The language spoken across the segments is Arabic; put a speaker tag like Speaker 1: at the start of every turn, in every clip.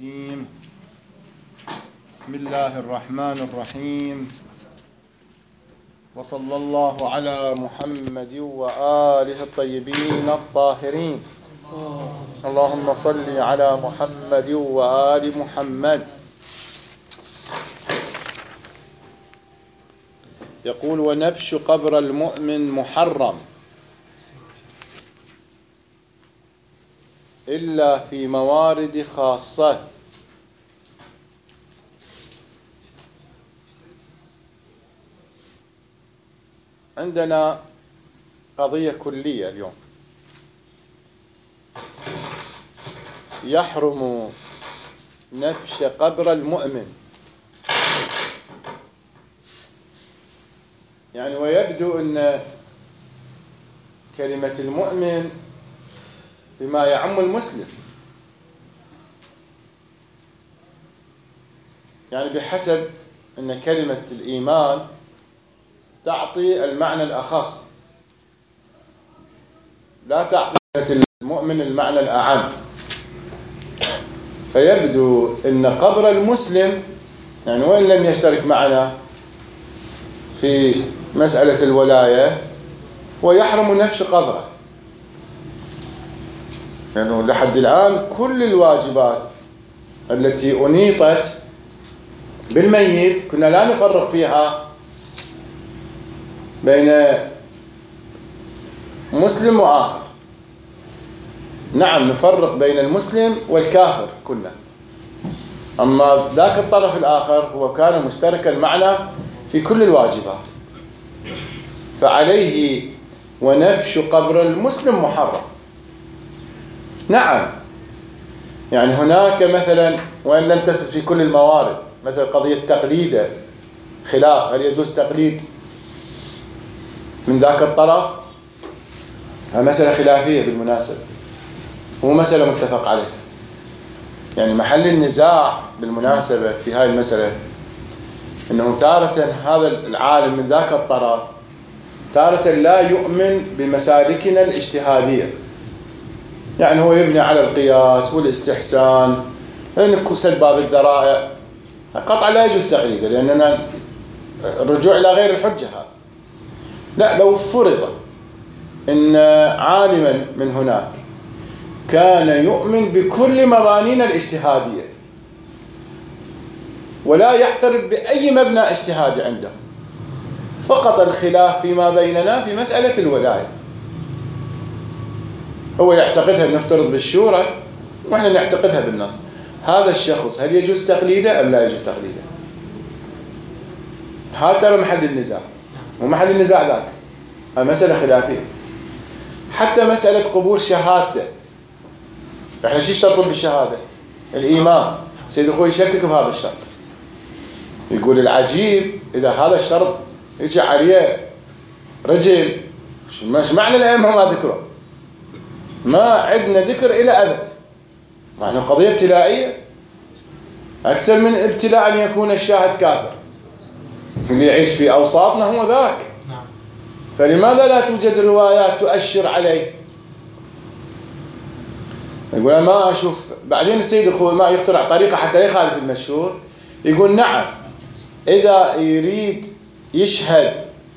Speaker 1: الرجيم. بسم الله الرحمن الرحيم، وصلى الله على محمد وآله الطيبين الطاهرين. اللهم صل على محمد وآل محمد. يقول: ونبش قبر المؤمن محرم إلا في موارد خاصة. عندنا قضية كلية اليوم: يحرم نبش قبر المؤمن. يعني ويبدو أن كلمة المؤمن بما يعم المسلم، يعني بحسب أن كلمة الإيمان تعطي المعنى الأخص، لا تعطي كلمة المؤمن المعنى الأعم. فيبدو أن قبر المسلم، يعني وإن لم يشترك معنا في مسألة الولاية، ويحرم نبش قبره. يعني لحد الآن كل الواجبات التي أنيطت بالميت كنا لا نفرق فيها بين مسلم وآخر. نعم، نفرق بين المسلم والكافر كنا، أما ذاك الطرف الآخر هو كان مشترك المعنى في كل الواجبات. فعليه ونبش قبر المسلم محرم. نعم، يعني هناك مثلا، وإن لم تثبت في كل الموارد، مثل قضية تقليده، خلاف هل يجوز تقليد من ذاك الطرف. مسألة خلافية بالمناسبة، مو مسألة متفق عليها. يعني محل النزاع بالمناسبة في هذه المسألة أنه تارة هذا العالم من ذاك الطرف تارة لا يؤمن بمسالكنا الاجتهادية، يعني هو يبني على القياس والاستحسان، سد باب الذرائع. قطعا لا يجوز تقليده، لأننا الرجوع إلى غير الحجة هذا. لا، لو فرض أن عالما من هناك كان يؤمن بكل مبانينا الاجتهادية ولا يحترم بأي مبنى اجتهادي عنده، فقط الخلاف فيما بيننا في مسألة الولاية، هو يعتقدها نفترض بالشورى ونحن نعتقدها بالنص. هذا الشخص هل يجوز تقليده أم لا يجوز تقليده؟ هذا محل النزاع، ومحل النزاع ذاك مسألة خلافية. حتى مسألة قبول شهادته، احنا شو يشترطون بالشهادة؟ الإيمان. سيد أخوي يشكك بهذا الشرط، يقول العجيب إذا هذا الشرط يجي عليه رجل. مش معنى الأئمة ما ذكره؟ ما عندنا ذكر إلى أبد، معنى قضية ابتلائية أكثر من ابتلاء أن يكون الشاهد كافر. اللي يعيش في أوساطنا هو ذاك. فلماذا لا توجد روايات تؤشر عليه؟ يقول أنا ما أشوف. بعدين السيد الخوي ما يخترع طريقة حتى لا يخالف المشهور، يقول نعم إذا يريد يشهد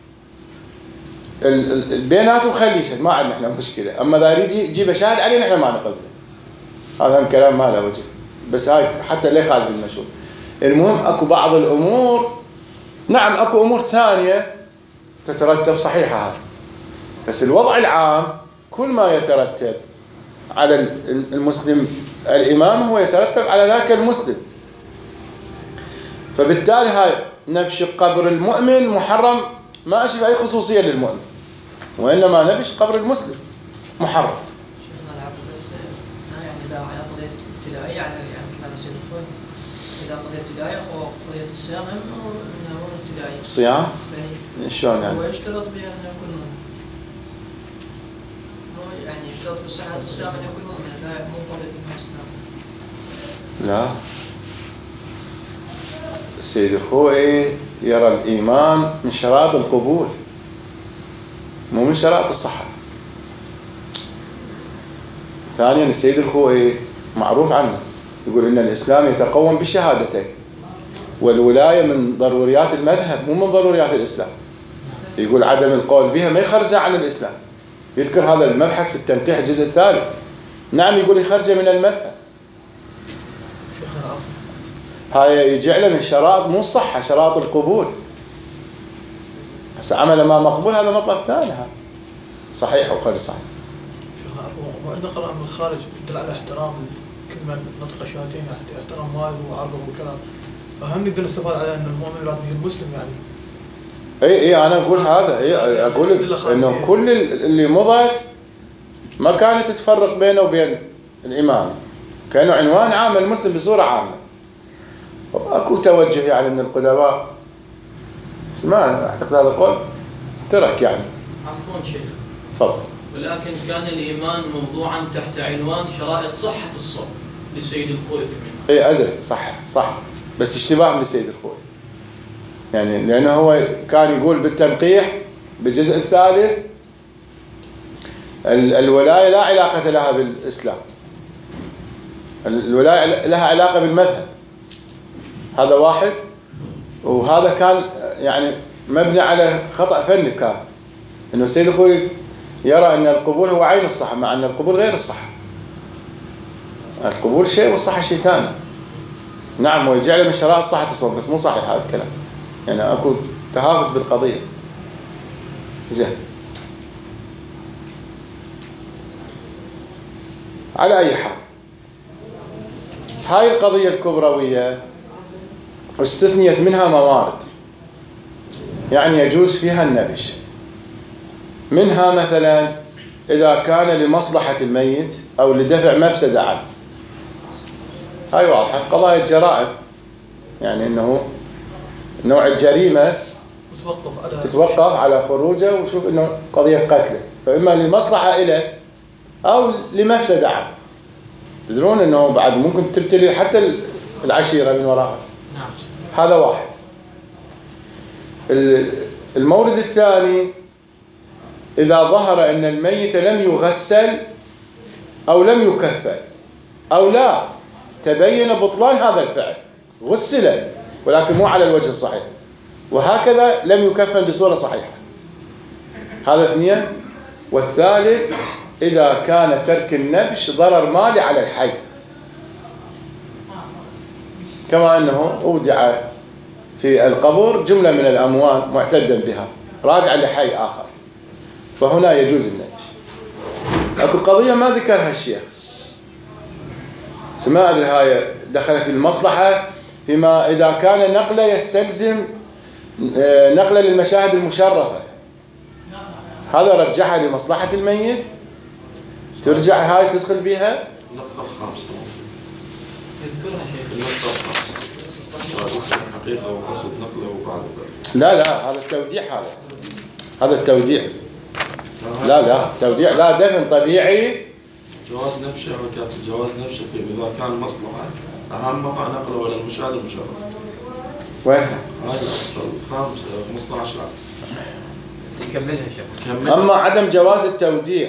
Speaker 1: بيناتهم خليه يشهد، ما عندنا احنا مشكلة، أما إذا يريد يجيب شاهد علينا احنا ما نقبله. هذا هم كلام ما له وجه، بس هاي حتى لا يخالف المشهور. المهم أكو بعض الأمور، نعم أكو أمور ثانية تترتب صحيحة، بس الوضع العام كل ما يترتب على المسلم الإمام هو يترتب على ذاك المسلم. فبالتالي هاي نبش قبر المؤمن محرم، ما أشوف أي خصوصية للمؤمن، وإنما نبش قبر المسلم محرم.
Speaker 2: شيخنا العبد، بس يعني إذا على قضية ابتدائية، يعني كلام السيد الخوي، إذا قضية ابتدائية أو قضية الصيام من أمور ابتدائية.
Speaker 1: الصيام؟ شلون يعني؟
Speaker 2: هو يشترط بأن يكون مؤمن، يعني يشترط بصحة الصيام أن يكون مؤمن، لا مو قضية الإسلام.
Speaker 1: لا، السيد الخوئي يرى الإيمان من شرائط القبول مو من شرائط الصحة. ثانيا السيد الخوئي معروف عنه يقول إن الإسلام يتقوم بالشهادتين، والولاية من ضروريات المذهب مو من ضروريات الإسلام. يقول عدم القول بها ما يخرج عن الإسلام. يذكر هذا المبحث في التنقيح الجزء الثالث. نعم يقول يخرج من المذهب. هاي يجعله من شرائط مو الصحة، شرائط القبول. بس عمل ما مقبول هذا مطلب ثاني، هذا صحيح أو غير صحيح.
Speaker 3: وعندنا قراءة من الخارج يدل على احترام كل من نطق شهادتين، احترام والده وعرضه والكلام. فهم نقدر نستفاد على أن المؤمن لا به المسلم يعني.
Speaker 1: اي انا اقول هذا، اقول انه كل اللي مضت ما كانت تفرق بينه وبين الامام، كانه عنوان عام المسلم بصوره عامه. اكو توجه يعني من القدماء، ما اعتقد هذا القول ترك يعني.
Speaker 4: عفوا شيخ.
Speaker 1: تفضل.
Speaker 4: ولكن كان الايمان موضوعا تحت عنوان شرائط صحه الصوم للسيد الخوئي في المنهج.
Speaker 1: اي ادري، صح، بس اشتباه للسيد الخوئي يعني، لأنه هو كان يقول بالتنقيح بالجزء الثالث الولاية لا علاقة لها بالإسلام، الولاية لها علاقة بالمذهب. هذا واحد. وهذا كان يعني مبني على خطأ فني، كان إنه السيد الخوئي يرى أن القبول هو عين الصحة، مع أن القبول غير الصحة. القبول شيء والصحة شيء ثاني. نعم ويجعله من شرائط صحة الصوم، بس مو صحيح هذا الكلام يعني، أكو تهافت بالقضية. زين. على أي حال هاي القضية الكبروية استثنيت منها موارد يعني يجوز فيها النبش. منها مثلا إذا كان لمصلحة الميت أو لدفع مفسدة عنه. هاي واضحة. قضايا الجرائم يعني إنه نوع الجريمة تتوقف على خروجه وشوف إنه قضية قتله، فإما لمصلحة إله أو لمفسدة عنه. تدرون إنه بعد ممكن تبتلي حتى العشيرة من وراها. هذا واحد. المورد الثاني إذا ظهر أن الميت لم يغسل أو لم يكفن أو لا تبين بطلان هذا الفعل، غسل ولكن مو على الوجه الصحيح، وهكذا لم يكفن بصورة صحيحة. هذا اثنين. والثالث إذا كان ترك النبش ضرر مالي على الحي، كما أنه أودع في القبر جملة من الأموال معتدا بها راجع لحي آخر، فهنا يجوز النبش. أكو قضية ما ذكرها الشيخ، ما أدري هاي دخل في المصلحة، فيما إذا كان نقله يستلزم نقله للمشاهد المشرفة، هذا رجعها لمصلحة الميت، ترجع هاي تدخل بها.
Speaker 5: النقطة الخامسة حقيقة وقصد نقله وبعد
Speaker 1: لا هذا التوديع، هذا التوديع. لا توديع، لا دفن طبيعي.
Speaker 5: جواز نبشة حركات جواز نبشة إذا كان مصلحة أهمها نقله ولا المشاهد المشرف.
Speaker 1: وينها؟
Speaker 5: هاي الخامسة 15
Speaker 4: يكملها شيخ.
Speaker 1: أما عدم جواز التوديع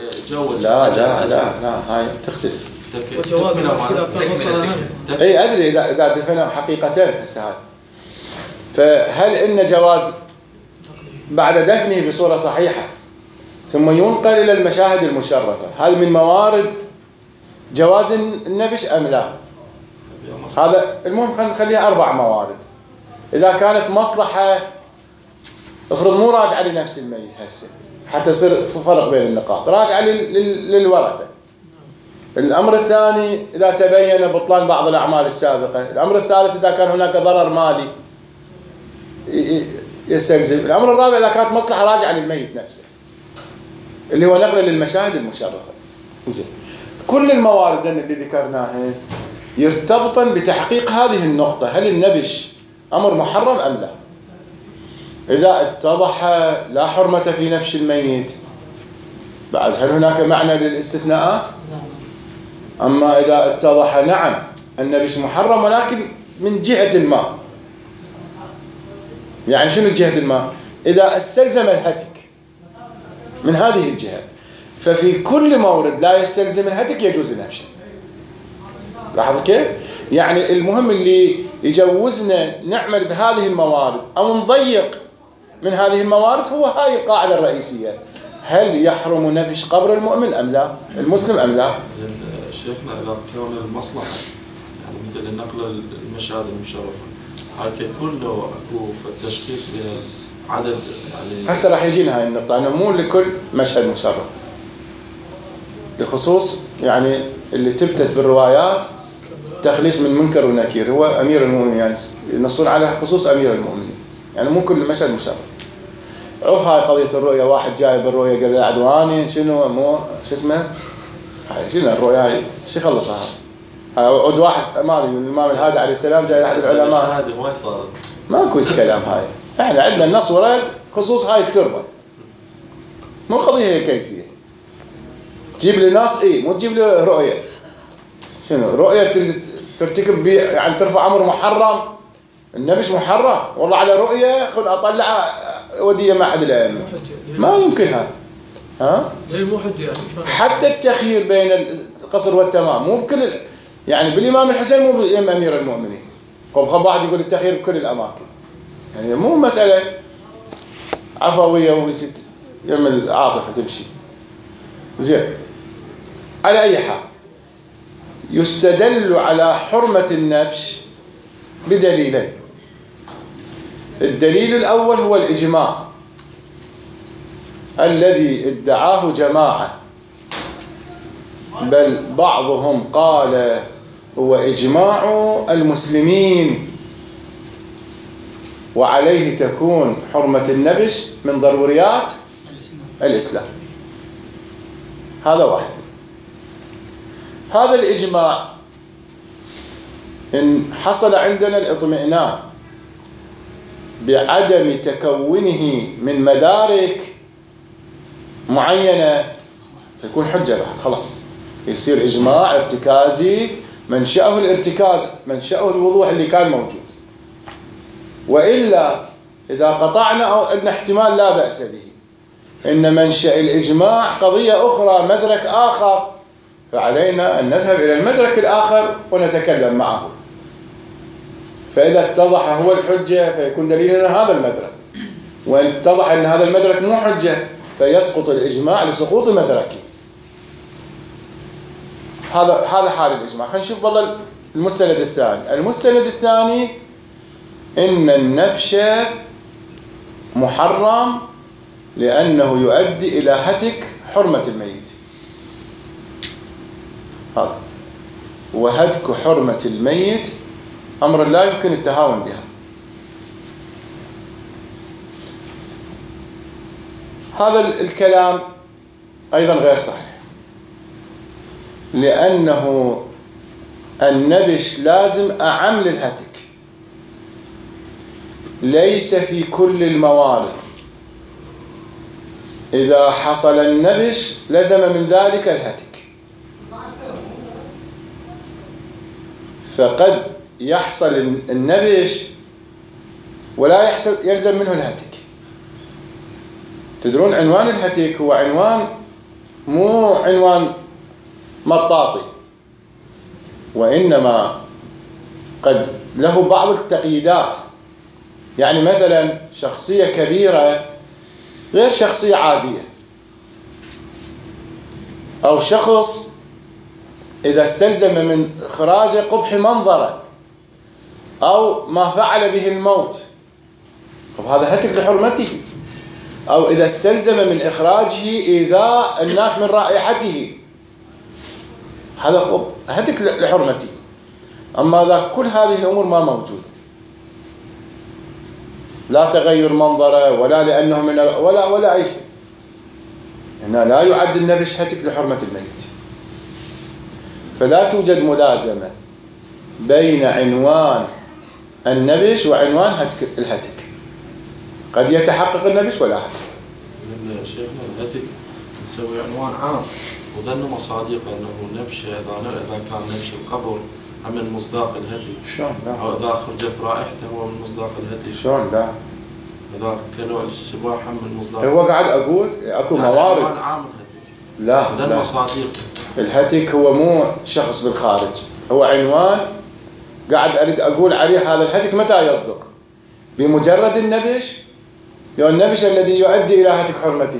Speaker 1: لا هاي تختلف.
Speaker 3: وجواز إذا كان وصل
Speaker 1: أي أدري إذا دفنه حقيقتين هسه هاي. فهل إن جواز بعد دفنه بصورة صحيحة ثم ينقل إلى المشاهد المشرفة، هل من موارد جواز النبش أم لا؟ هذا المهم خليها 4 موارد. إذا كانت مصلحة افرض مو راجعة لنفس الميت هسه حتى يصير فرق بين النقاط، راجعة للورثة. الأمر الثاني إذا تبين بطلان بعض الأعمال السابقة. الأمر الثالث إذا كان هناك ضرر مالي يستلزم. الأمر الرابع إذا كانت مصلحة راجعة للميت نفسه اللي هو نقله للمشاهد المشرفة. زين. كل الموارد اللي ذكرناها يرتبطا بتحقيق هذه النقطة، هل النبش أمر محرم أم لا؟ إذا اتضح لا حرمة في نفش الميت بعد هل هناك معنى للاستثناءات؟ أما إذا اتضح نعم النبش محرم ولكن من جهة ما، يعني شنو الجهة ما؟ إذا استلزم الهتك من هذه الجهة، ففي كل مورد لا يستلزم الهتك يجوز النبش. لاحظ كيف؟ يعني المهم اللي يجوزنا نعمل بهذه الموارد أو نضيق من هذه الموارد هو هاي القاعدة الرئيسية. هل يحرم نبش قبر المؤمن أم لا؟ المسلم أم لا؟
Speaker 5: زين شيخنا إذا كان المصلحة يعني مثل النقل المشاهد المشرفة هاي كله أكو في التشخيص بها عدد يعني
Speaker 1: هسه راح يجينا هاي النقطة، أنه مو لكل مشهد مشرف، بخصوص يعني اللي ثبتت بالروايات تخليص من منكر ونكير هو أمير المؤمنين، يعني ينصون على خصوص أمير المؤمنين، يعني مو كل مشهد مشرف. عرف هاي قضية الرؤية، واحد جاي بالرؤية قال له عدواني شنو مو شو اسمه هاي شنو الرؤيا هاي شو خلصها هاي عود واحد ما ادري الإمام الهادي عليه السلام جاي أحد العلماء
Speaker 5: هذه ما صارت
Speaker 1: ماكو كلام هاي. احنا عندنا النص ورد خصوص هاي التربة، مو قضية هي كيفية تجيب لي نص مو تجيب لي رؤية. شنو رؤية ترتكب يعني ترفع أمر محرم؟ النبش محرم والله على رؤية خل أطلع ودية مع أحد الأئمة ما يمكنها. ها
Speaker 3: مو حجة يعني.
Speaker 1: حتى التخيير بين القصر والتمام مو بكل يعني بالإمام الحسين مو بأمير المؤمنين. خب واحد يقول التخيير بكل الأماكن، يعني مو مسألة عفوية ويست يعمل عاطفة تمشي. زين على أي حال يستدل على حرمة النبش بدليلين. الدليل الأول هو الإجماع الذي ادعاه جماعة، بل بعضهم قال هو إجماع المسلمين وعليه تكون حرمة النبش من ضروريات الإسلام. هذا واحد. هذا الإجماع إن حصل عندنا الاطمئنان بعدم تكونه من مدارك معينة فيكون حجة بعد خلاص يصير إجماع ارتكازي منشأه الارتكاز منشأه الوضوح اللي كان موجود. وإلا إذا قطعنا أو عندنا احتمال لا بأس به إن منشأ الإجماع قضية أخرى مدرك آخر، فعلينا أن نذهب إلى المدرك الآخر ونتكلم معه. فإذا اتضح هو الحجة فيكون دليلنا هذا المدرك، وإن اتضح أن هذا المدرك مو حجة فيسقط الإجماع لسقوط مدركه. هذا حال الإجماع. خلينا نشوف والله المستند الثاني. المستند الثاني إن النبش محرم لأنه يؤدي إلى هتك حرمة الميت. هذا وهتك حرمة الميت أمر لا يمكن التهاون بها. هذا الكلام أيضا غير صحيح، لأنه النبش لازم أعم للهتك، ليس في كل الموارد. إذا حصل النبش لزم من ذلك الهتك، فقد يحصل النبش ولا يلزم منه الهتك. تدرون عنوان الهتك هو عنوان مو عنوان مطاطي، وإنما قد له بعض التقييدات. يعني مثلا شخصية كبيرة غير شخصية عادية، أو شخص إذا استلزم من إخراجه قبح منظره أو ما فعل به الموت وهذا هتك لحرمته، أو إذا استلزم من إخراجه إيذاء الناس من رائحته هذا هتك لحرمته. أما إذا كل هذه الأمور ما موجودة، لا تغير منظره ولا لأنه من ولا أي شيء، هنا لا يعد النبش هتك لحرمة الميت. فلا توجد ملازمة بين عنوان النبش وعنوان الهتك. قد يتحقق النبش ولا هتك.
Speaker 5: زين شيخنا الهتك نسوي عنوان عام وظن مصادق أنه نبش إذا كان نبش القبر من مصداق الهتك.
Speaker 1: شلون لا؟
Speaker 5: أو إذا خرجت رائحته هو من مصداق الهتك.
Speaker 1: شلون لا؟
Speaker 5: إذا كلوا السباحة من مصداق.
Speaker 1: هو قاعد أقول أكو موارد.
Speaker 5: عنوان عام الهتك.
Speaker 1: لا
Speaker 5: ظن مصادق.
Speaker 1: الهتك هو مو شخص بالخارج، هو عنوان قاعد أريد أقول عليه هذا الهتك متى يصدق؟ بمجرد النبش، يعني النبش الذي يؤدي إلى هتك حرمته.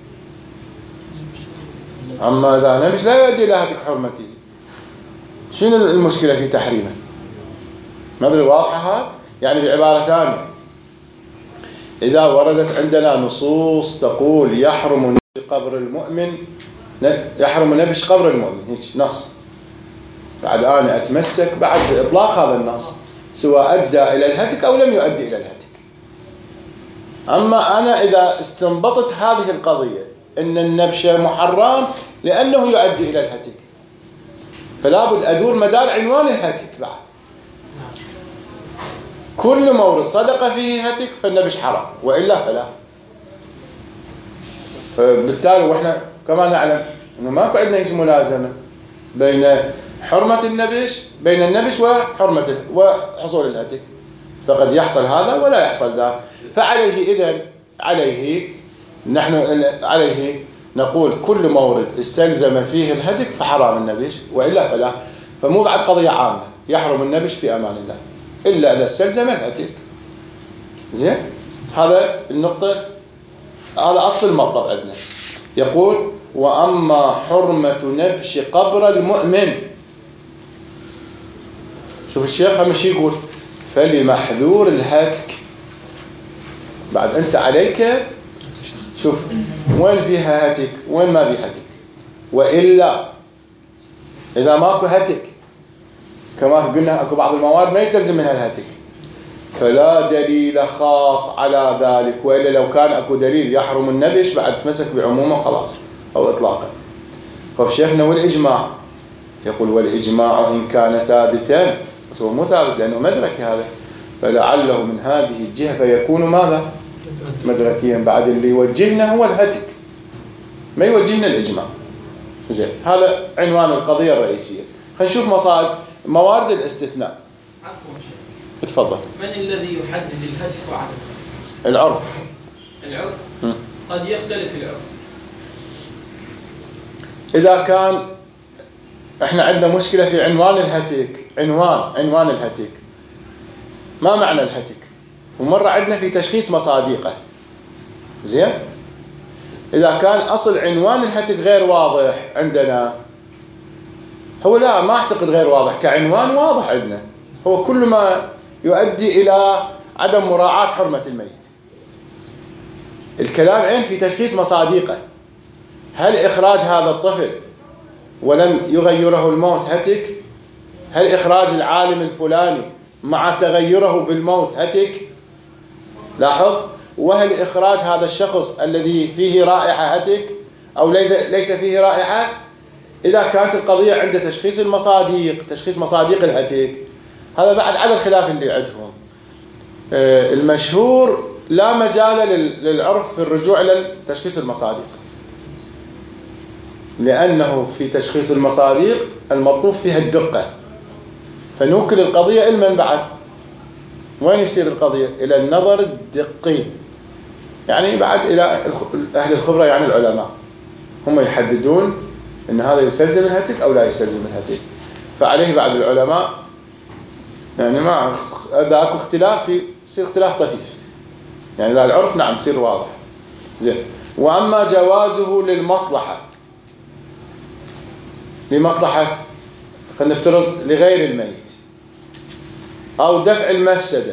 Speaker 1: أما إذا نبش لا يؤدي إلى هتك حرمته، شنو المشكلة في تحريمه؟ ما أدري واضحة هذا؟ يعني بعبارة ثانية، إذا وردت عندنا نصوص تقول يحرم نبش قبر المؤمن، يحرم نبش قبر المؤمن، هيك نص، بعد أنا أتمسك بعد إطلاق هذا النص سواء أدى إلى الهتك أو لم يؤدي إلى الهتك. أما أنا إذا استنبطت هذه القضية أن النبش محرم لأنه يؤدي إلى الهتك، فلا بد أدور مدار عنوان الهتك بعد. كل مورد صدق فيه هتك فالنبش حرام، وإلا فلا. فبالتالي وإحنا كما نعلم أنه ماكو عندنا هيك ملازمة بين حرمة النبش، بين النبش وحصول الهتك، فقد يحصل هذا ولا يحصل ذا. فعليه إذن عليه نقول كل مورد استلزم فيه الهتك فحرام النبش، وإلا فلا. فمو بعد قضية عامة يحرم النبش في أمان الله إلا إذا استلزم الهتك. زين، هذا النقطة، هذا أصل المطلب عندنا. يقول وأما حرمة نبش قبر المؤمن، شوف الشيخ هم شي يقول فلمحذور الهتك. بعد أنت عليك شوف وين فيها هتك وين ما فيها هتك، وإلا إذا ماكو هتك كما قلنا أكو بعض الموارد ما يستلزم منها الهتك فلا دليل خاص على ذلك، وإلا لو كان أكو دليل يحرم النبش بعد تمسك بعمومه خلاص أو إطلاقا. طب شيخنا والإجماع، يقول والإجماع إن كان ثابتا، بس هو مو ثابت لأنه مدركي هذا، فلعله من هذه الجهة فيكون ماذا؟ مدركيا. بعد اللي يوجهنا هو الهتك، ما يوجهنا الإجماع. زين، هذا عنوان القضية الرئيسية. خلينا نشوف موارد الاستثناء.
Speaker 4: عفوا شيخ،
Speaker 1: تفضل.
Speaker 4: من الذي يحدد الهتك وعدمه؟
Speaker 1: العرف.
Speaker 4: العرف قد يختلف العرف.
Speaker 1: إذا كان احنا عندنا مشكلة في عنوان الهتك، عنوان الهتك، ما معنى الهتك؟ ومرة عندنا في تشخيص مصادقه. زين، إذا كان أصل عنوان الهتك غير واضح عندنا، هو لا ما أعتقد غير واضح، كعنوان واضح عندنا، هو كل ما يؤدي إلى عدم مراعاة حرمة الميت. الكلام عين في تشخيص مصادقه، هل إخراج هذا الطفل ولم يغيره الموت هتك؟ هل إخراج العالم الفلاني مع تغيره بالموت هتك؟ لاحظ، وهل إخراج هذا الشخص الذي فيه رائحة هتك أو ليس فيه رائحة؟ إذا كانت القضية عند تشخيص المصادق، تشخيص مصادق الهتك، هذا بعد على الخلاف اللي عندهم. المشهور لا مجال للعرف في الرجوع إلى تشخيص المصادق، لأنه في تشخيص المصادق المطلوب فيها الدقة، فنوكل القضية إلى من بعد؟ وين يصير القضية؟ إلى النظر الدقي، يعني بعد إلى أهل الخبرة، يعني العلماء هم يحددون إن هذا يستلزم الهتك أو لا يستلزم الهتك. فعليه بعد العلماء يعني ما إذا أكو اختلاف يصير اختلاف طفيف، يعني إذا العرف نعم يصير واضح. زين، وأما جوازه لمصلحة خلينا نفترض لغير الميت أو دفع المفسدة.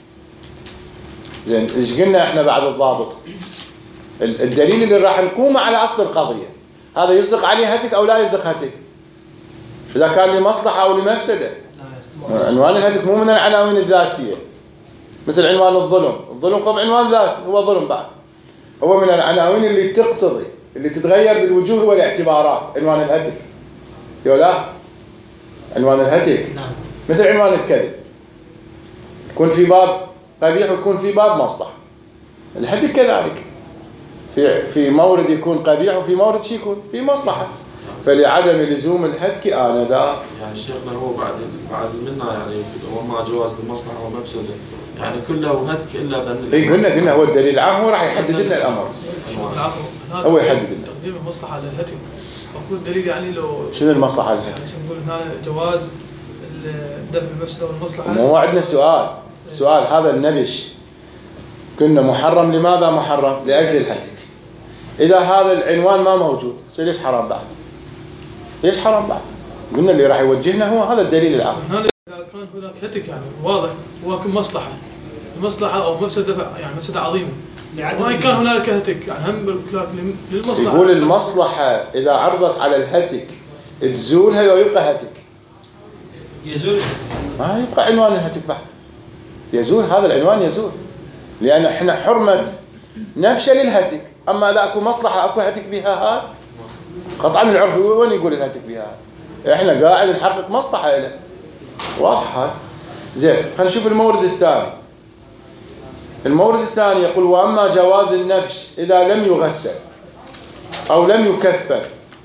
Speaker 1: زين، إيش قلنا إحنا بعد الضابط؟ الدليل اللي راح نقوم على أصل القضية، هذا يصدق عليه هتك أو لا يصدق هتك؟ إذا كان لمصلحة أو لمفسدة. عنوان الهتك مو من العناوين الذاتية، مثل عنوان الظلم طبعا عنوان ذات، هو ظلم بعد، هو من العناوين اللي تقتضي اللي تتغير بالوجوه والاعتبارات. عنوان الهتك يولا عنوان الهتك مثل عنوان الكذب، يكون في باب قبيح ويكون في باب مصلحة. الهتك كذلك في مورد يكون قبيح وفي مورد شي يكون في مصلحة، فلعدم لزوم الهتك آنذاك.
Speaker 5: يعني شيخنا هو بعد منا يعني وما جواز المصلحة ومفسدة، يعني كله هتك إلا بأن
Speaker 1: اي قلنا هو الدليل العام هو راح يحدد لنا الأمر، هو يحدد لنا
Speaker 3: تقديم المصلحة للهتك. أقول دليل يعني لو
Speaker 1: شنو المصلحة للهتك؟
Speaker 3: يعني نقول هنا جواز دفع المفسدة والمصلحة.
Speaker 1: مو عندنا سؤال هذا النبش كنا محرم، لماذا محرم؟ لأجل الهتك. إذا هذا العنوان ما موجود ليش حرام بعد؟ ليش حرام بعد؟ قلنا اللي راح يوجهنا هو هذا الدليل العام.
Speaker 3: إذا كان هناك هتك يعني واضح ولكن مصلحة أو مفسدة يعني مفسدة عظيمة، وإن كان هناك هتك يعني هم للمصلحة.
Speaker 1: يقول المصلحة إذا عرضت على الهتك تزولها ويبقى هتك.
Speaker 4: يزول
Speaker 1: ما يبقى عنوان الهتك بعد، يزول هذا العنوان يزول، لأن احنا حرمة نفشل الهتك. أما إذا أكو مصلحة أكو هتك بها هاي قطعا العرف وين يقول الهتك بها هاي؟ احنا قاعد نحقق مصلحة له، واضح هاي. زين، خلينا نشوف المورد الثاني. المورد الثاني يقول وأما جواز النبش إذا لم يغسل أو لم يكفن.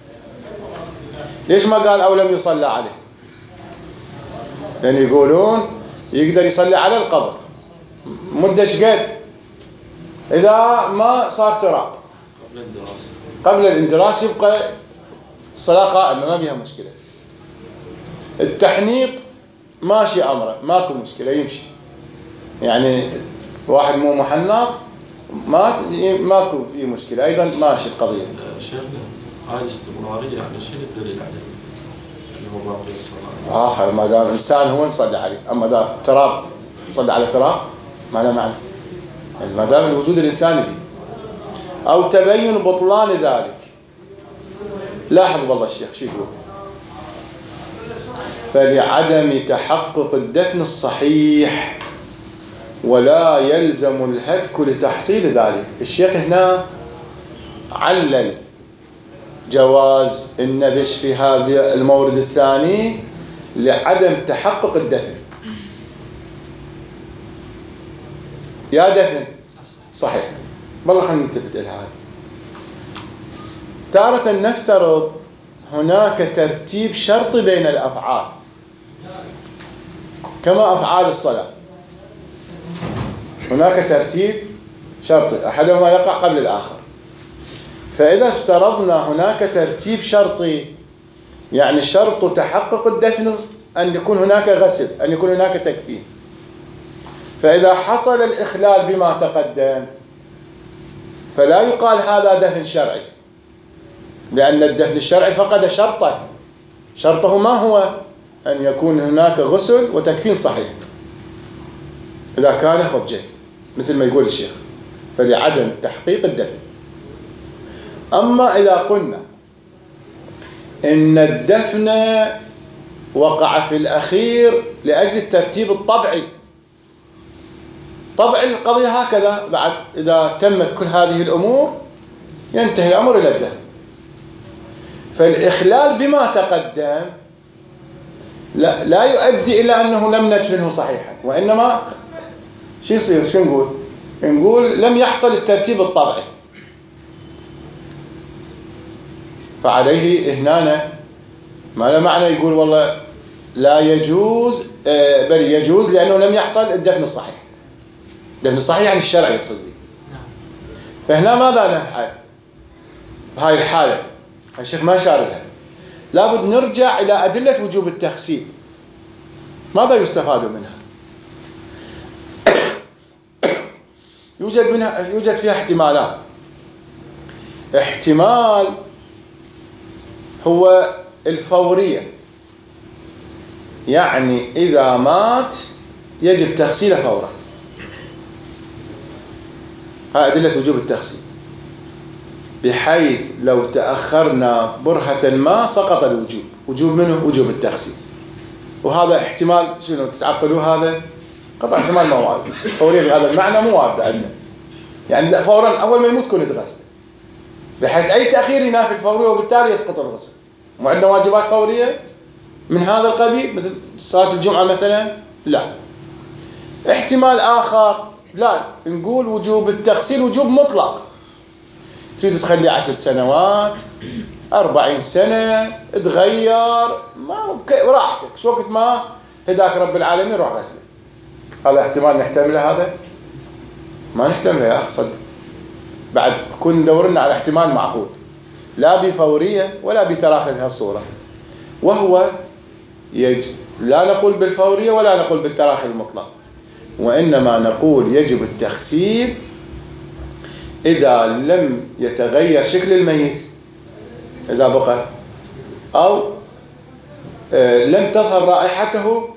Speaker 1: ليش ما قال أو لم يصلى عليه؟ لأن يعني يقولون يقدر يصلي على القبر مدة شقد إذا ما صار تراب قبل الاندراس يبقى الصلاة قائمة ما بيها مشكلة. التحنيط ماشي أمره ماكو مشكلة يمشي، يعني واحد مو محنط ماكو فيه مشكلة أيضا ماشي القضية.
Speaker 5: شيخنا هاي الاستمرارية يعني شنو الدليل عليه؟ اللي هو باقي الصلاة.
Speaker 1: ما دام إنسان هو نصلي عليه، أما دا تراب صلي على تراب ما له معنى، يعني ما دام الوجود الإنساني به. أو تبين بطلان ذلك. لاحظ والله الشيخ شو يقول؟ فلعدم تحقق الدفن الصحيح ولا يلزم الهتك لتحصيل ذلك. الشيخ هنا علل جواز النبش في هذا المورد الثاني لعدم تحقق الدفن. يا دفن صحيح والله خلينا نلتفت إلى هذا. تارة نفترض هناك ترتيب شرطي بين الأفعال كما أفعال الصلاة، هناك ترتيب شرطي أحدهما يقع قبل الآخر. فإذا افترضنا هناك ترتيب شرطي يعني شرط تحقق الدفن أن يكون هناك غسل، أن يكون هناك تكفين. فإذا حصل الإخلال بما تقدم فلا يقال هذا دفن شرعي، لأن الدفن الشرعي فقد شرطه ما هو؟ أن يكون هناك غسل وتكفين صحيح. إذا كان خبجت مثل ما يقول الشيخ فلعدم تحقيق الدفن. أما إذا قلنا إن الدفن وقع في الأخير لأجل الترتيب الطبعي، طبع القضية هكذا، بعد إذا تمت كل هذه الأمور ينتهي الأمر إلى الدفن. فالإخلال بما تقدم لا يؤدي إلى أنه لم ندفنه صحيحا، وإنما شو يصير؟ شو نقول لم يحصل الترتيب الطبعي. فعليه هنا ما له معنى يقول والله لا يجوز، بل يجوز لأنه لم يحصل الدفن الصحيح. الدفن الصحيح يعني الشرع يقصد به. فهنا ماذا نفعل بهاي الحالة؟ الشيخ ما شار لها. لابد نرجع إلى أدلة وجوب التغسيل. ماذا يستفاد منها؟ يوجد فيها احتمالات. احتمال هو الفورية، يعني إذا مات يجب تغسيله فورا. هذه أدلة وجوب التغسيل، بحيث لو تأخرنا برهة ما سقط الوجوب. وجوب منه وجوب التغسيل. وهذا احتمال شنو تتعقلوا؟ هذا قطع احتمال ما وارد. فورية بهذا المعنى مو وارد عندنا، يعني فورا أول ما يموت كن يتغسل، بحيث أي تأخير ينافي الفورية وبالتالي يسقط الغسل. مو عندنا واجبات فورية من هذا القبيل مثل صلاة الجمعة مثلا؟ لا. احتمال آخر لا، نقول وجوب التغسيل وجوب مطلق. تريد تخلي 10 سنوات 40 سنة تغير ما راحتك، شو وقت ما هداك رب العالمين روح غسله. هذا احتمال نحتمله؟ هذا ما نحتمله يا أخي صدق. بعد كن دورنا على احتمال معقول لا بفورية ولا بتراخي بهالصورة، وهو لا نقول بالفورية ولا نقول بالتراخي المطلق، وإنما نقول يجب التغسيل إذا لم يتغير شكل الميت، إذا بقى أو لم تظهر رائحته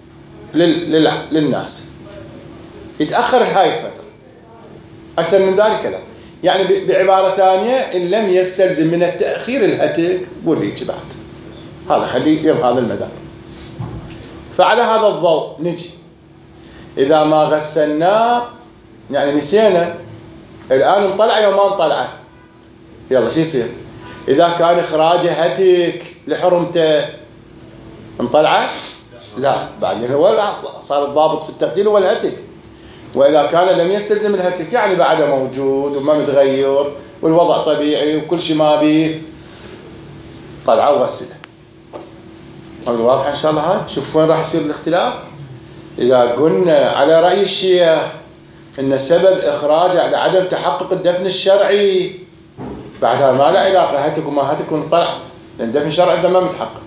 Speaker 1: للناس، يتأخر هاي الفترة. أكثر من ذلك لا. يعني بعبارة ثانية، إن لم يستلزم من التأخير الهتك قول لي بعد، هذا خليه يم هذا المدار. فعلى هذا الضوء نجي إذا ما غسلناه، يعني نسينا الآن انطلع يوم ما انطلع، يلا شو يصير؟ إذا كان إخراجه هتك لحرمته انطلع؟ لا، بعدين هو صار الضابط في التغسيل هو الهتك. وإذا كان لم يستلزم الهتك، يعني بعده موجود وما متغير والوضع طبيعي وكل شيء ما بيه، طلعه وغسله. واضح إن شاء الله؟ هاي شوف وين راح يصير الاختلاف. إذا قلنا على رأي الشيخ إن سبب إخراجه لعدم تحقق الدفن الشرعي، بعدها ما له علاقة هتك وما هتك ونطلع، لأن الدفن الشرعي ده ما متحقق.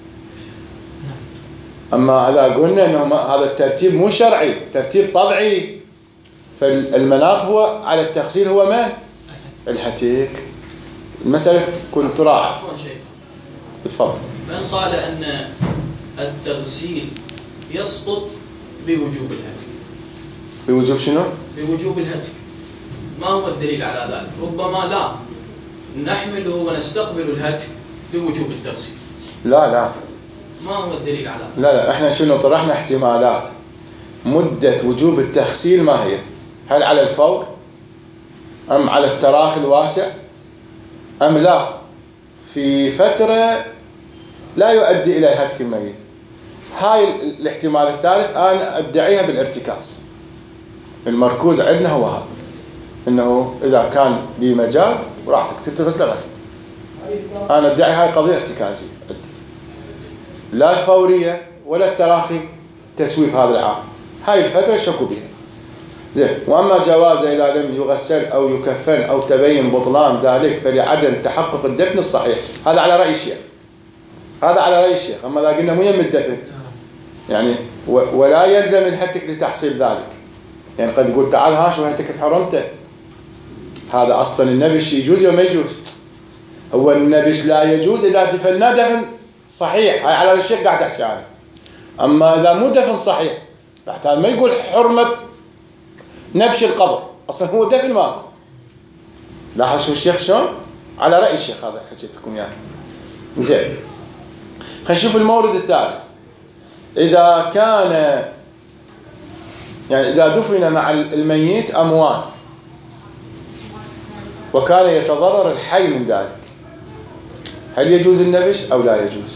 Speaker 1: أما إذا قلنا إنه هذا الترتيب مو شرعي، ترتيب طبيعي، فالمناط هو على التغسيل هو من؟ الهتك. المسألة كنت تراعى.
Speaker 4: عفوا شيخ،
Speaker 1: بتفضل.
Speaker 4: من قال أن التغسيل يسقط بوجوب الهتك؟
Speaker 1: بوجوب شنو؟
Speaker 4: بوجوب الهتك. ما هو الدليل على ذلك؟ ربما لا نحمله ونستقبل الهتك بوجوب التغسيل.
Speaker 1: لا
Speaker 4: ما هو الدليل على ذلك؟
Speaker 1: لا احنا شنو طرحنا احتمالات. مدة وجوب التغسيل ما هي؟ هل على الفور أم على التراخي الواسع أم لا في فترة لا يؤدي إلى هتك الميت؟ هاي الاحتمال الثالث أنا أدعيها بالارتكاز. المركوز عندنا هو هذا، إنه إذا كان لي مجال وراح تغسل غسل. أنا أدعي هاي قضية ارتكازية، لا الفورية ولا التراخي تسويف هذا العام. هاي الفترة شكوا بها زين. وأما جوازه إذا لم يغسل أو يكفن أو تبين بطلان ذلك فلعدم تحقق الدفن الصحيح، هذا على رأي الشيخ، هذا على رأي الشيخ. أما إذا قلنا مو يم الدفن يعني ولا يلزم الهتك لتحصيل ذلك، يعني قد يقول تعال ها شو هتك حرمته، هذا أصلا النبش يجوز وما يجوز. هو النبش لا يجوز إذا دفناه دفن صحيح، هاي على الشيخ قاعد أحكي عنه. أما إذا مو دفن صحيح بعد ما يقول حرمة نبش القبر، أصلا هو دفن ماكو. لاحظ شو الشيخ شلون؟ على رأي الشيخ هذا حكيتكم يعني. زين، خلينا نشوف المورد الثالث. إذا كان يعني إذا دفن مع الميت أموات وكان يتضرر الحي من ذلك، هل يجوز النبش أو لا يجوز؟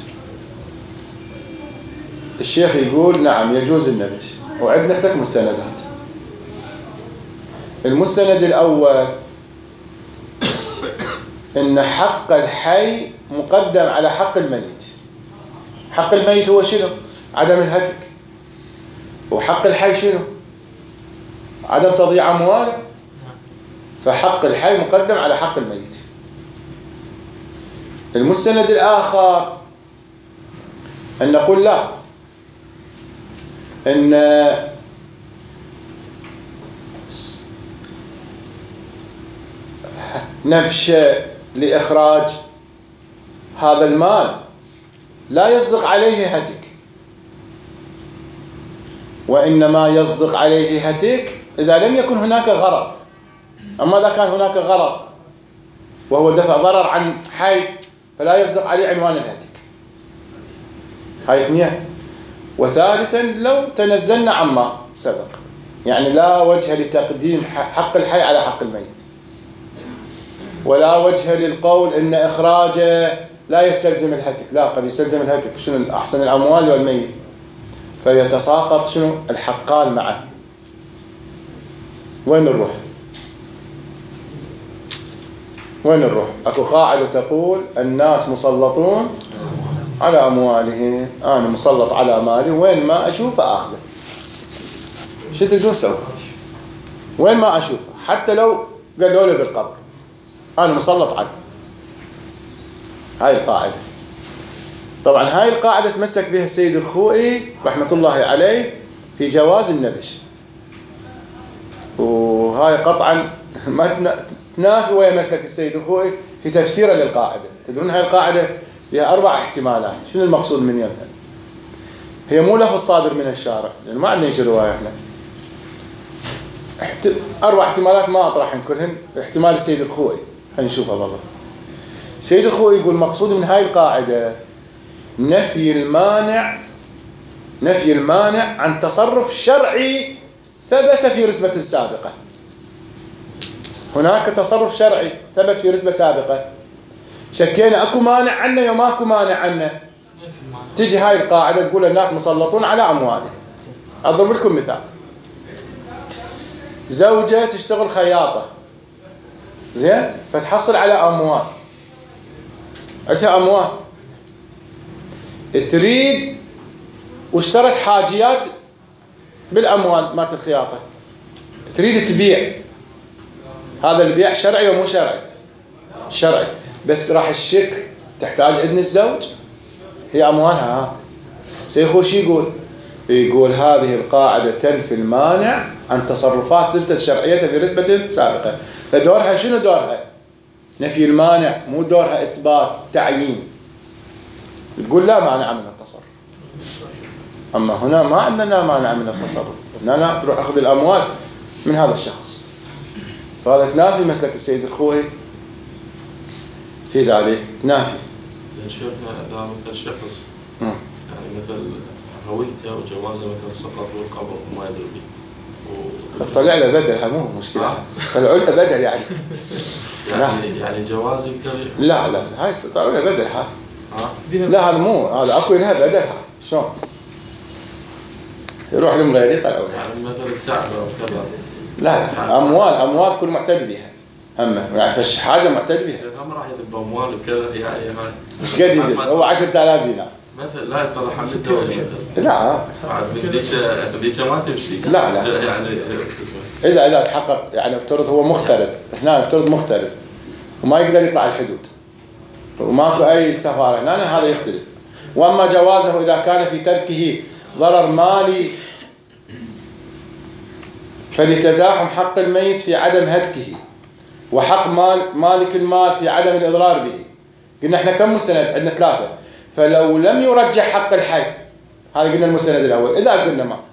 Speaker 1: الشيخ يقول نعم يجوز النبش، وعندنا 3 مستندات. المستند الأول إن حق الحي مقدم على حق الميت. حق الميت هو شنو؟ عدم الهتك. وحق الحي شنو؟ عدم تضييع أمواله. فحق الحي مقدم على حق الميت. المستند الآخر أن نقول لا، أن نبش لإخراج هذا المال لا يصدق عليه هتك، وإنما يصدق عليه هتك إذا لم يكن هناك غرض. أما إذا كان هناك غرض وهو دفع ضرر عن حي فلا يصدق عليه عنوان الهتك. هاي 2. وثالثا لو تنزلنا عما سبق، يعني لا وجه لتقديم حق الحي على حق الميت، ولا وجه للقول إن إخراجه لا يستلزم الهتك، لا قد يستلزم الهتك. شنو أحسن الأموال والميت؟ فيتساقط شنو الحقان معا. وين نروح؟ وين نروح؟ أكو قاعدة تقول الناس مسلطون على أموالهم، أنا مسلط على مالي، وين ما أشوفه أخذه. شو تقول سوي؟ وين ما أشوفه حتى لو قالوا لي بالقبر أنا مسلط عليه. هاي القاعدة. طبعا هاي القاعدة تمسك بها السيد الخوئي رحمة الله عليه في جواز النبش، وهاي قطعا ما تنافي ويا مسلك السيد الخوئي في تفسيره للقاعدة. تدرون هاي القاعدة فيها 4 احتمالات. شنو المقصود من يمها؟ هي مو لفظ صادر من الشارع، لأن ما عندنا شيء رواية احنا. 4 احتمالات ما أطرحهم كلهن. احتمال السيد الخوئي خلينا نشوفها بالله. السيد الخوئي يقول مقصود من هاي القاعدة نفي المانع عن تصرف شرعي ثبت في رتبة سابقة. هناك تصرف شرعي ثبت في رتبة سابقة، شكينا اكو مانع عنه يوم اكو مانع عنه، تجي هاي القاعدة تقول الناس مسلطون على أموالهم. أضرب لكم مثال. زوجة تشتغل خياطة، زين، فتحصل على أموال، عندها أموال، تريد واشترت حاجيات بالأموال مالت الخياطة، تريد تبيع. هذا البيع شرعي ومو شرعي؟ شرعي، بس راح الشك تحتاج إذن الزوج، هي أموالها. سيخوش يقول هذه القاعدة تنفي المانع عن تصرفات ثبتت شرعيتها في رتبة سابقة. فدورها شنو دورها؟ نفي المانع، مو دورها إثبات تعيين. تقول لا مانع من التصرف. أما هنا ما عندنا مانع من التصرف، هنا تروح أخذ الأموال من هذا الشخص. فهذا تنافي مسلك السيد الخوئي في ذلك، تنافي.
Speaker 5: زين شيخنا إذا مثل شخص يعني مثل هويته وجوازه مثل سقط والقبر وما يدري به
Speaker 1: طلع له بدل، مو مشكلة، طلعوا له بدل
Speaker 5: يعني جواز يقدر.
Speaker 1: لا هاي طلعوا له بدل لا هذا مو، هذا اكو لها بدلها. شلون يروح لمغير يطلعوا له
Speaker 5: يعني مثل التعبة وكذا.
Speaker 1: لا اموال كل معتد بها، اما يعني فش حاجه معتد بها.
Speaker 5: هم راح يذب اموال وكذا يعني هاي
Speaker 1: ايش قد يذب؟ هو 10,000 دينار
Speaker 5: مثل. لا يطلع حمل الدولة مثل.
Speaker 1: لا
Speaker 5: ذيك ما تمشي.
Speaker 1: لا
Speaker 5: يعني
Speaker 1: اذا تحقق، يعني افترض هو مغترب، هنا افترض مغترب وما يقدر يطلع الحدود وماكو اي سفاره هنا، هذا يختلف. واما جوازه اذا كان في تركه ضرر مالي فلتزاحم حق الميت في عدم هتكه وحق مالك المال في عدم الإضرار به. قلنا احنا كم مستند؟ عندنا 3. فلو لم يرجح حق الحي، هذا قلنا المستند الأول. إذا قلنا ما،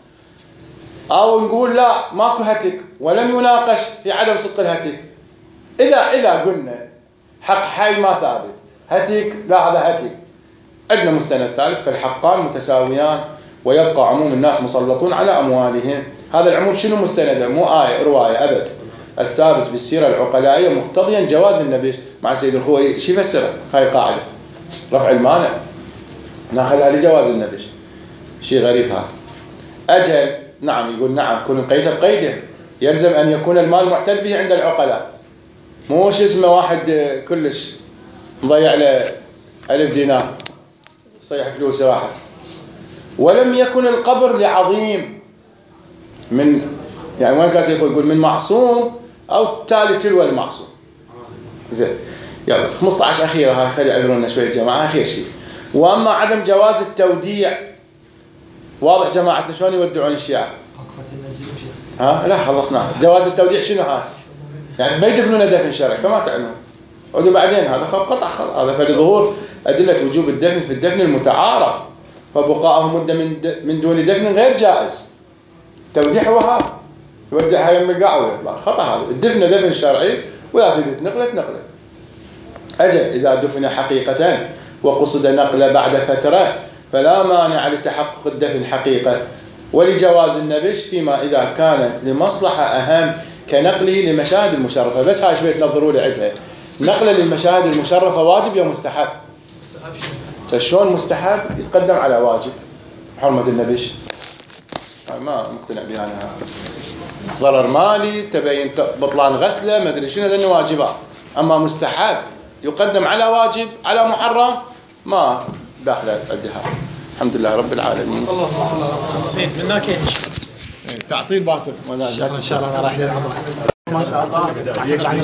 Speaker 1: أو نقول لا ماكو هتك ولم يناقش في عدم صدق الهتك. إذا قلنا حق حي ما ثابت، هتك لا هذا هتك، عندنا مستند ثالث، فالحقان متساويان ويبقى عموم الناس مسلطون على أموالهم. هذا العموم شنو مستند؟ مو آية رواية أبد، الثابت بالسيرة العقلائية مقتضيا جواز النبش. مع السيد الخوئي شي فسره هاي القاعدة؟ رفع المانع ناخذها لجواز النبش، شيء غريب هذا. أجل نعم، يقول نعم، كن القيد بقيده، يلزم أن يكون المال معتد به عند العقلاء، مو شو اسمه واحد كلش مضيع له 1000 دينار صيح فلوسه واحد. ولم يكن القبر لعظيم من، يعني وين كان يقول من معصوم أو تالي تلو المعصوم. زين يلا 15 أخيرة هاي، خلي يعذرونا شوية جماعة، أخير شيء. وأما عدم جواز التوديع، واضح جماعتنا شلون يودعون الشيعة؟ لا خلصنا. جواز التوديع شنو هاي؟ يعني ما يدفنون دفن شرعي كما تعلمون، عودوا بعدين هذا قطع هذا. فلظهور أدلة وجوب الدفن في الدفن المتعارف، فبقاءه مدة من دون دفن غير جائز. توديع هو هذا، يودعها يم القاع ويطلع، خطأ هذا. الدفن دفن شرعي، وإذا تريد نقلة. أجل إذا دفن حقيقة وقصد نقله بعد فترة فلا مانع لتحقق الدفن حقيقة ولجواز النبش، فيما إذا كانت لمصلحة أهم كنقله للمشاهد المشرفة. بس هاي شوية تنظروا لي عدها. نقله للمشاهد المشرفة واجب يا مستحب؟ شلون مستحب يتقدم على واجب؟ حرمة النبش ما مقتنع بها أنا. ضرر مالي، تبين بطلان غسله، ما أدري شنو، ذني واجبات. أما مستحب يقدم على واجب على محرم، ما داخله عندها. الحمد لله رب العالمين.
Speaker 3: اللهم صل على سيدنا. منك ايش؟
Speaker 1: تعطيل باطل
Speaker 3: ان شاء الله راح ما شاء الله.